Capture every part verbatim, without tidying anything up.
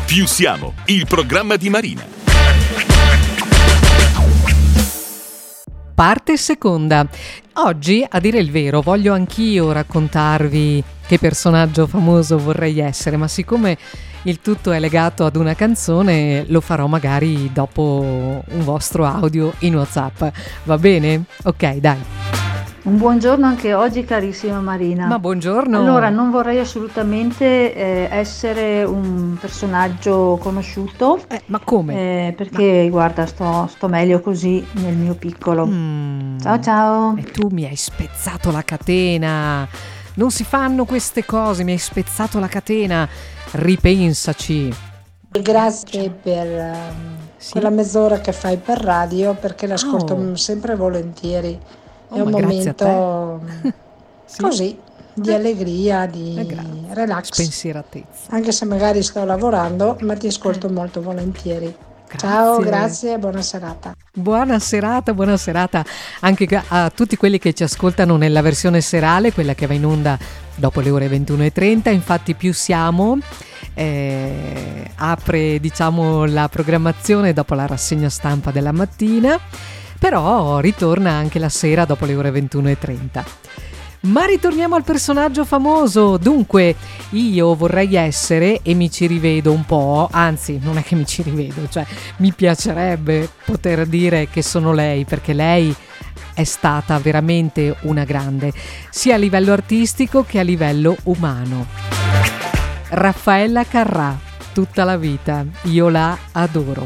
Più siamo, il programma di Marina. Parte seconda. Oggi, a dire il vero, voglio anch'io raccontarvi che personaggio famoso vorrei essere, ma siccome il tutto è legato ad una canzone, lo farò magari dopo un vostro audio in WhatsApp. Va bene? Ok, dai. Un buongiorno anche oggi, carissima Marina. Ma buongiorno. Allora, non vorrei assolutamente eh, essere un personaggio conosciuto. Eh, ma come? Eh, perché, ma... guarda, sto, sto meglio così nel mio piccolo. Mm. Ciao, ciao. E tu mi hai spezzato la catena. Non si fanno queste cose, mi hai spezzato la catena. Ripensaci. Grazie per um, sì? quella mezz'ora che fai per radio, perché l'ascolto oh. sempre volentieri. Oh, è un momento sì. così di allegria, di eh, relax, spensieratezza. Anche se magari sto lavorando, ma ti ascolto eh. molto volentieri. Grazie. Ciao, grazie e buona serata. Buona serata, buona serata anche a tutti quelli che ci ascoltano nella versione serale, quella che va in onda dopo le ore ventuno e trenta. Infatti Più siamo eh, apre, diciamo, la programmazione dopo la rassegna stampa della mattina, però ritorna anche la sera dopo le ore ventuno e trenta. Ma ritorniamo al personaggio famoso. Dunque, io vorrei essere, e mi ci rivedo un po', anzi non è che mi ci rivedo, cioè mi piacerebbe poter dire che sono lei, perché lei è stata veramente una grande, sia a livello artistico che a livello umano. Raffaella Carrà, tutta la vita, io la adoro.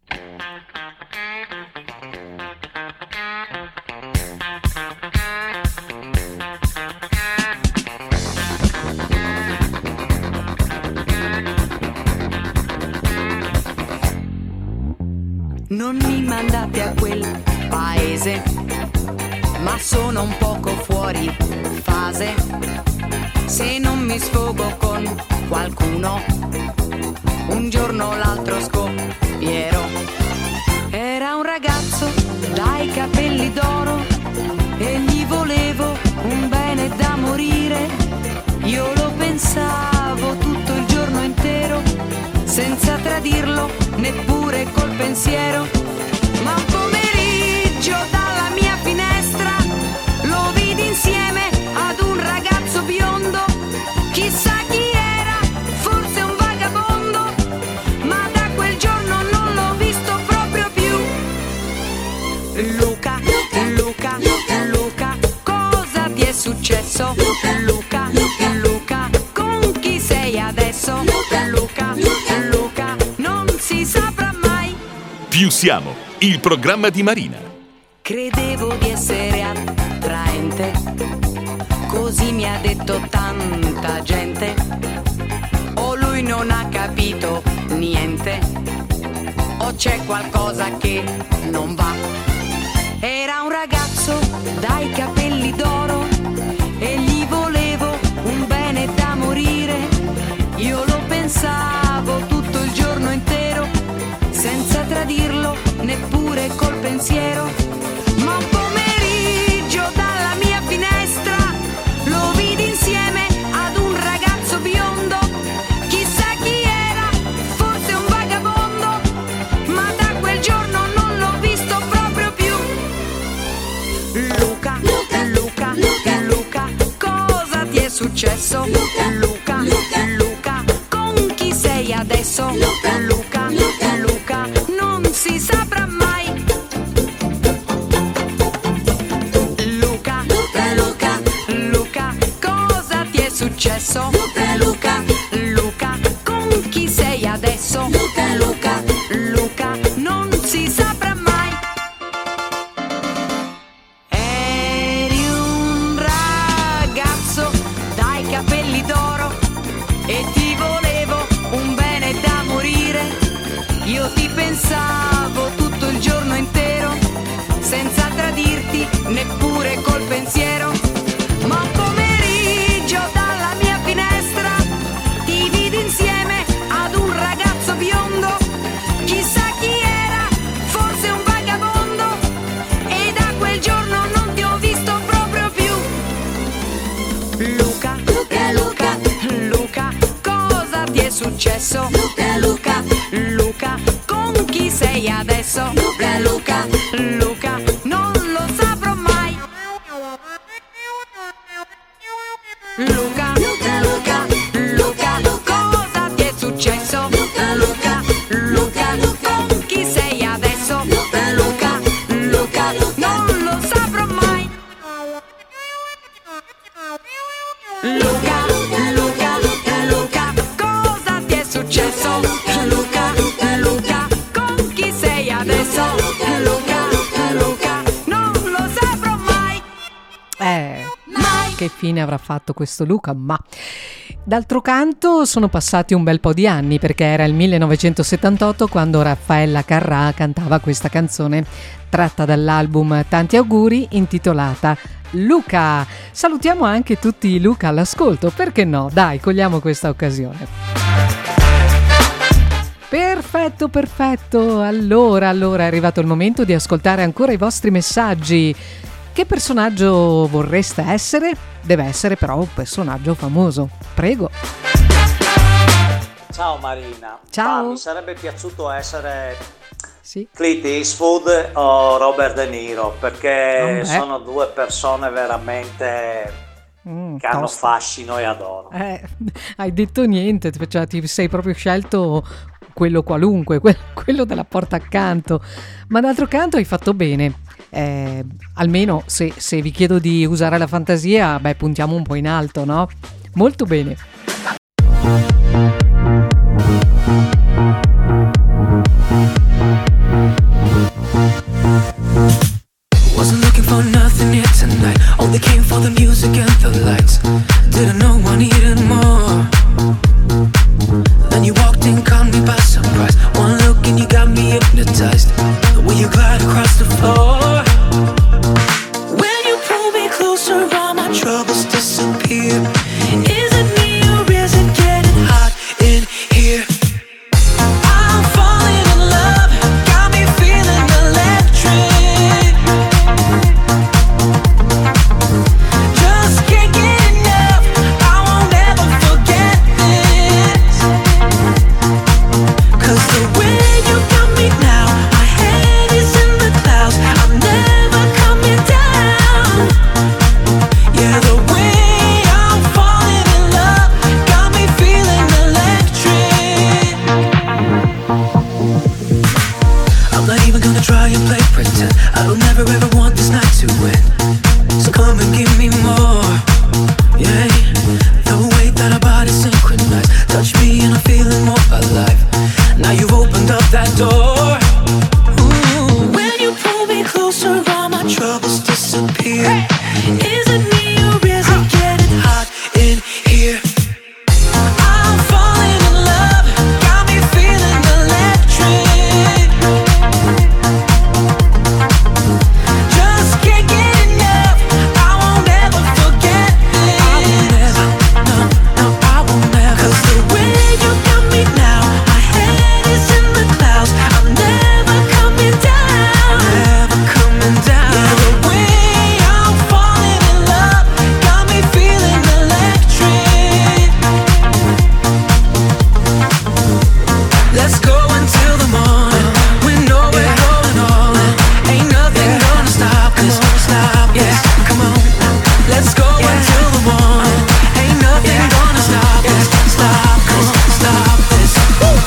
Non mi mandate a quel paese, ma sono un poco fuori fase. Se non mi sfogo con qualcuno, un giorno o l'altro scoppierò. Era un ragazzo dai capelli d'oro e gli volevo un bene da morire. Io lo pensavo tutto il giorno intero, senza tradirlo neppure col pensiero. Ma un pomeriggio dalla mia finestra lo vidi insieme ad un ragazzo biondo. Chissà chi era, forse un vagabondo, ma da quel giorno non l'ho visto proprio più. Luca, Luca, Luca, cosa ti è successo? Luca, Luca, con chi sei adesso? Luca, Luca, non si saprà mai. Più siamo, il programma di Marina. Credevo di essere attraente, così mi ha detto tanta gente. O lui non ha capito niente, o c'è qualcosa che non va. Era un ragazzo dai capelli d'oro e gli volevo un bene da morire. Io lo pensavo tutto il giorno intero, senza tradirlo neppure col pensiero. Ma un pomeriggio dalla mia finestra lo vidi insieme ad un ragazzo biondo. Chissà chi era, forse un vagabondo, ma da quel giorno non l'ho visto proprio più. Luca, Luca, Luca, cosa ti è successo? Luca, Luca, con chi sei adesso? Luca, Luca, non si saprà mai. Luca, Luca, Luca, cosa ti è successo? Luca, Luca, con chi sei adesso? Luca, Luca, non si saprà mai. Eri un ragazzo dai capelli d'oro e ti volevo un bene da morire. Io ti pensavo tutto il giorno intero, senza tradirti neppure col pensiero. Ma un pomeriggio dalla mia finestra ti vidi insieme ad un ragazzo biondo. Chissà chi era, forse un vagabondo, e da quel giorno non ti ho visto proprio più. Luca, Luca, Luca, cosa ti è successo? Luca, Luca, Luca, con chi sei adesso? Luca, Luca, Luca, non lo saprò mai. Luca, Luca, Luca, Luca, cosa ti è successo? Luca, Luca, Luca, con chi sei adesso? Luca, Luca, Luca, non lo saprò mai. Luca, Luca, Luca, cosa ti è successo? Luca, Luca, con chi sei adesso? Luca, Luca, non lo saprò mai. Eh, mai. Che fine avrà fatto questo Luca? Ma d'altro canto sono passati un bel po' di anni, perché era il millenovecentosettantotto quando Raffaella Carrà cantava questa canzone tratta dall'album Tanti auguri, intitolata Luca. Salutiamo anche tutti i Luca all'ascolto, perché no? Dai, cogliamo questa occasione. Perfetto, perfetto. Allora, allora è arrivato il momento di ascoltare ancora i vostri messaggi. Che personaggio vorreste essere? Deve essere però un personaggio famoso. Prego. Ciao Marina. Ciao. Ah, mi sarebbe piaciuto essere Sì. Clint Eastwood o Robert De Niro, perché Oh, sono due persone veramente Mm, che hanno tosta. fascino e adoro. Eh, hai detto niente, cioè ti sei proprio scelto quello qualunque, que- quello della porta accanto, ma d'altro canto hai fatto bene. Eh, almeno se, se vi chiedo di usare la fantasia, beh, puntiamo un po' in alto, no? Molto bene. Wasn't looking for nothing here tonight. Only came for the music and the lights. Didn't know I needed more. Then you walked in, caught me by surprise. One look and you got me hypnotized. The way you glide across the floor. When you pull me closer, all my troubles disappear. Is it me or is it getting hot in here? I'm falling in love, got me feeling electric. Just can't get enough, I won't ever forget this. 'Cause the way you got me now, my head is in the clouds, I'm never coming down. Yeah, the way I'm falling in love, got me feeling electric. I'm not even gonna try and play pretend. I don't ever ever want this night to end. So come and give me more. Yeah, the way that our bodies synchronize. Touch me and I'm feeling more alive. Now you've opened up that door. Ooh. When you pull me closer, all my troubles disappear. Is it me or is it getting hot in here? I'm falling in love, got me feeling electric. Just can't get enough, I won't ever forget this. I won't ever, no, no, I won't ever. 'Cause the way you got me now, my head is in the clouds, I'm never coming down. Never coming down. Yeah, the way I'm falling in love, got me feeling electric. Let's go until the morning. We know we're going all in. Ain't nothing gonna stop us. Stop. Yeah, come on. Let's go until the morning. Ain't nothing gonna stop us. Stop. Come on, stop this.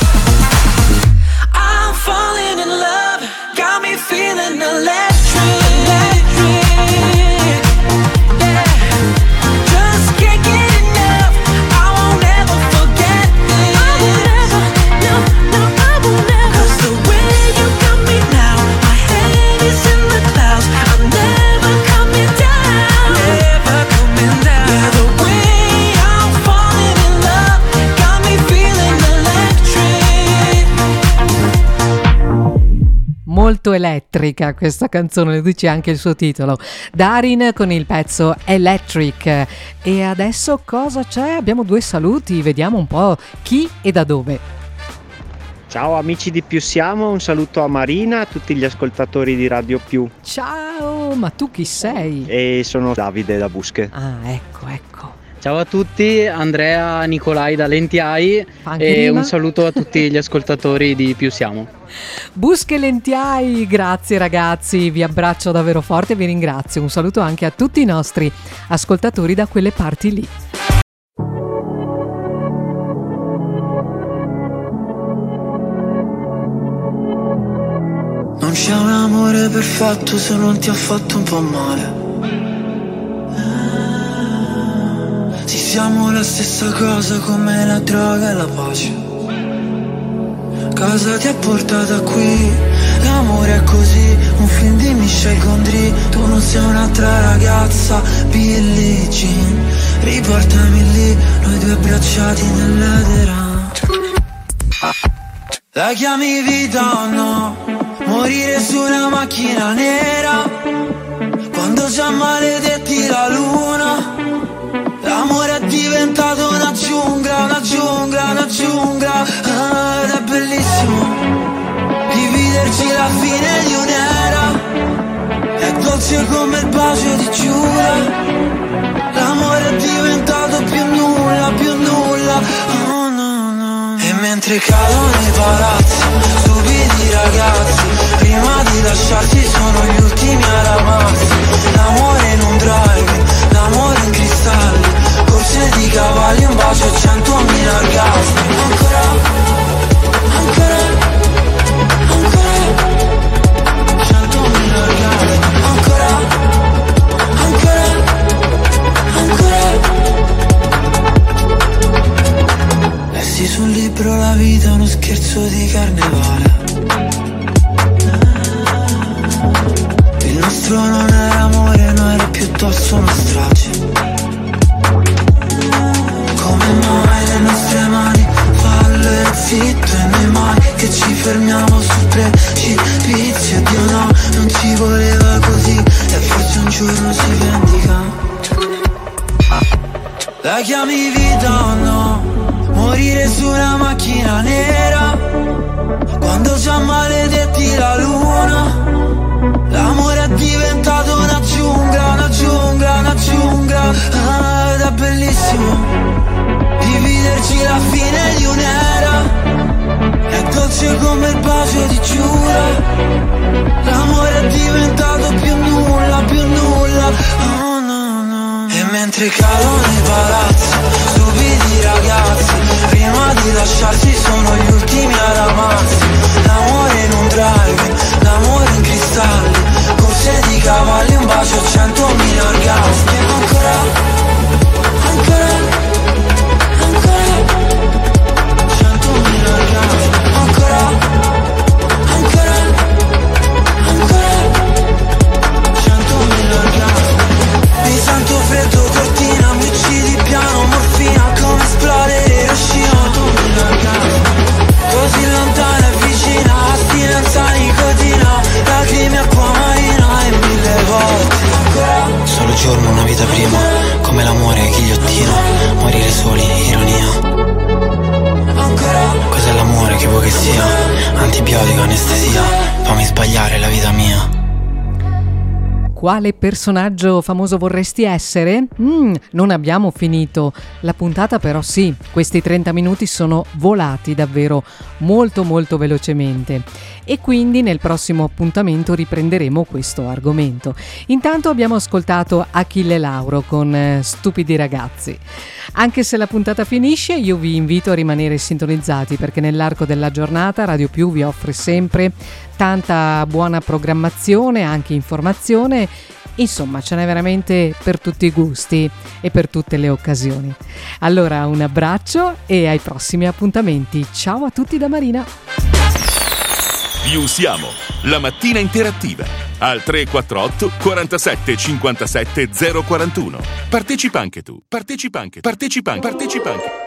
I'm falling in love. Got me feeling electric. Electric. Yeah. Just can't get enough. I won't ever forget this. I won't ever. No, no, I won't ever. 'Cause the way you got me now, my head is in the clouds. I'm never coming down. Never coming down. Yeah, the way I'm falling in love, got me feeling electric. Molto elettrica questa canzone, lo dice anche il suo titolo. Darin con il pezzo Electric. E adesso cosa c'è? Abbiamo due saluti, vediamo un po' chi e da dove. Ciao amici di Più Siamo, un saluto a Marina, a tutti gli ascoltatori di Radio Più. Ciao, ma tu chi sei? E sono Davide da Busche. Ah, ecco, ecco. Ciao a tutti, Andrea Nicolai da Lentiai Anche e prima. un saluto a tutti gli ascoltatori di Più Siamo. Busche Lentiai, grazie ragazzi, vi abbraccio davvero forte e vi ringrazio. Un saluto anche a tutti i nostri ascoltatori da quelle parti lì. Non c'è un amore perfetto se non ti ha fatto un po' male. Sì, siamo la stessa cosa come la droga e la pace. Cosa ti ha portata qui? L'amore è così, un film di Michel Gondry. Tu non sei un'altra ragazza, Billie Jean. Riportami lì, noi due abbracciati nell'edera. La chiami vita o no? Morire su una macchina nera, quando già maledetti la luna. L'amore è diventato una giungla, una giungla, una giungla, ah, ed è bellissimo dividerci la fine di un'era. È dolce come il bacio di Giura. L'amore è diventato più nulla, più nulla, oh no no. E mentre cadono i palazzi, stupidi ragazzi, prima di lasciarsi sono gli ultimi ad amarsi. L'amore in un drive, l'amore in cristalli, corse di cavalli, un bacio e centomila orgasmi. Ancora, ancora, ancora, centomila orgasmi. Ancora, ancora, ancora. Lessi sul libro La vita è uno scherzo di carnevale. Il nostro non era amore, no, era piuttosto una strage. Come mai le nostre mani fallo e zitto, e noi mai che ci fermiamo sul precipizio. Dio no, non ci voleva così, e forse un giorno si vendica. La chiami vita o no? Morire su una macchina nera, quando già maledetti la luna. L'amore è diventato una giungla, una giungla, una giungla, ah, ed è bellissimo dividerci la fine di un'era. È dolce come il bacio di Giura. L'amore è diventato più nulla, più nulla, oh no no. E mentre cadono i palazzi, stupidi ragazzi, prima di lasciarsi sono gli ultimi ad amarsi. L'amore in un drive, l'amore in cristalli, corse di cavalli, un bacio e centomila orgasmi. Ancora, ancora, ancora, centomila orgasmi. Ancora, ancora, ancora, centomila orgasmi. Mi sento freddo, cortina, mi uccidi piano, morfina, come esplodere Hiroshima. Centomila orgasmi. Così lontana e vicina, astinenza, nicotina, lacrime, acqua marina e mille volte. Ancora. Solo giorno, una vita prima, come l'amore, ghigliottina, morire soli, ironia. Ancora. Cos'è l'amore, che vuoi che sia? Antibiotico, anestesia, fammi sbagliare la vita mia. Quale personaggio famoso vorresti essere? Mm, non abbiamo finito la puntata, però sì, questi trenta minuti sono volati davvero molto molto velocemente e quindi nel prossimo appuntamento riprenderemo questo argomento. Intanto abbiamo ascoltato Achille Lauro con eh, Stupidi ragazzi. Anche se la puntata finisce, io vi invito a rimanere sintonizzati, perché nell'arco della giornata Radio Più vi offre sempre tanta buona programmazione, anche informazione. Insomma, ce n'è veramente per tutti i gusti e per tutte le occasioni. Allora, un abbraccio e ai prossimi appuntamenti. Ciao a tutti da Marina. Più Siamo, la mattina interattiva al tre quattro otto quarantasette cinquantasette zero quarantuno. Partecipa anche tu. Partecipa anche. Partecipa anche. Partecipa anche.